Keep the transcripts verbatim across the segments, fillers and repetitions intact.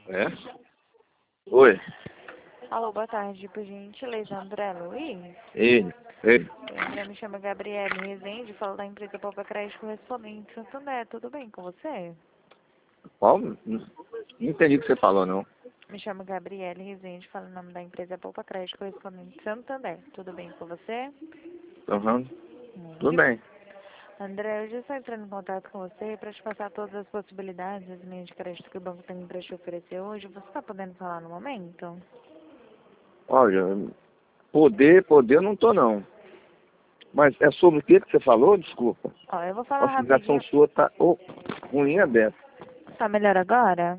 É? Oi. Alô, boa tarde, por gentileza, André Luiz. Ele. Ele. André, me chama Gabriele Rezende, falo da empresa Poupa Crédito Correspondente Santander. Tudo bem com você? Qual? Não não entendi o que você falou, não. Me chamo Gabriele Rezende, falo em nome da empresa Poupa Crédito Correspondente Santander. Tudo bem com você? Uhum. Tudo Bem. bem. André, eu já estou entrando em contato com você para te passar todas as possibilidades, as linhas de crédito que o banco tem para te oferecer hoje. Você está podendo falar no momento? Olha, poder, poder eu não tô, não. Mas é sobre o que que você falou? Desculpa. Ó, eu vou A falar ligação rapidinho. sua tá oh, ruim aberta. Tá melhor agora?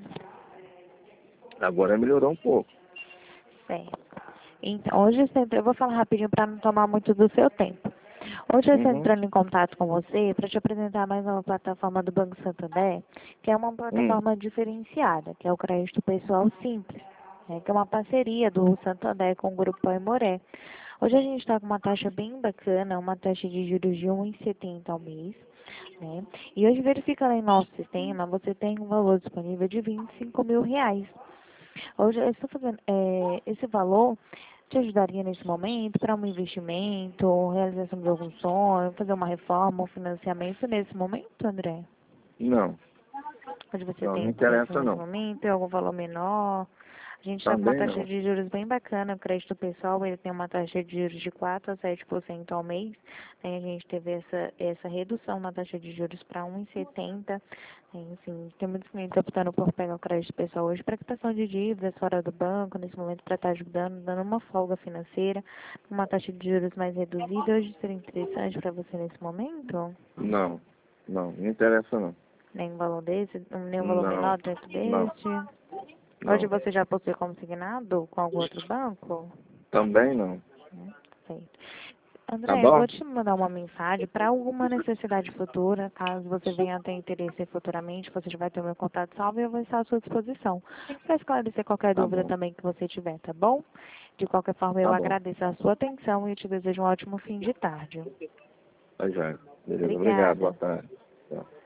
Agora melhorou um pouco. Certo. Então, hoje eu estou entrando- eu vou falar rapidinho para não tomar muito do seu tempo. Hoje eu estou Uhum. entrando em contato com você para te apresentar mais uma plataforma do Banco Santander, que é uma Hum. plataforma diferenciada, que é o Crédito Pessoal Simples, né, que é uma parceria do Santander com o Grupo Aimoré. Hoje a gente está com uma taxa bem bacana, uma taxa de juros de um vírgula setenta ao mês, né? E hoje, verificando em nosso sistema, você tem um valor disponível de vinte e cinco mil reais. Hoje eu estou fazendo, é, esse valor te ajudaria nesse momento para um investimento, realização de algum sonho, fazer uma reforma, um financiamento nesse momento, André? Não. Onde você Não, tem não interesse interessa, nesse não. momento, em algum valor menor? A gente está com uma Também taxa não. de juros bem bacana, o crédito pessoal, ele tem uma taxa de juros de quatro a sete por cento ao mês. Aí a gente teve essa, essa redução na taxa de juros para um vírgula setenta por cento. Assim, tem muitos clientes optando por pegar o crédito pessoal hoje para quitação de dívidas fora do banco, nesse momento para estar ajudando, dando uma folga financeira, uma taxa de juros mais reduzida. Hoje seria interessante para você nesse momento? Não. Não, não interessa, não. Nenhum valor desse, nenhum valor Não. menor dentro Não. deste? Hoje Não. você já possui consignado com algum outro banco? Também não. Hum, Certo. Tá André, eu bom? vou te mandar uma mensagem para alguma necessidade futura, caso você venha a ter interesse futuramente, você já vai ter o meu contato salvo e eu vou estar à sua disposição para esclarecer qualquer Tá dúvida bom. também que você tiver, tá bom? De qualquer forma, eu Tá bom. agradeço a sua atenção e te desejo um ótimo fim de tarde. Tá já. Beleza. Obrigado. Boa Obrigada. tarde. Tchau.